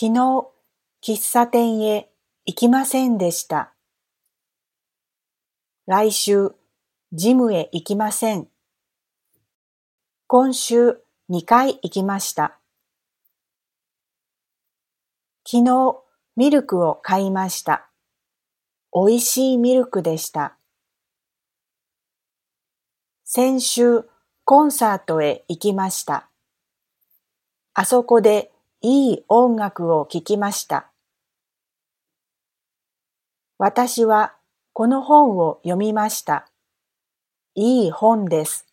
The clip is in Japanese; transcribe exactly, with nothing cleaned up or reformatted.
昨日、喫茶店へ行きませんでした。来週、ジムへ行きません。今週、にかい行きました。昨日、ミルクを買いました。おいしいミルクでした。先週、コンサートへ行きました。あそこでいい音楽を聴きました。私はこの本を読みました。いい本です。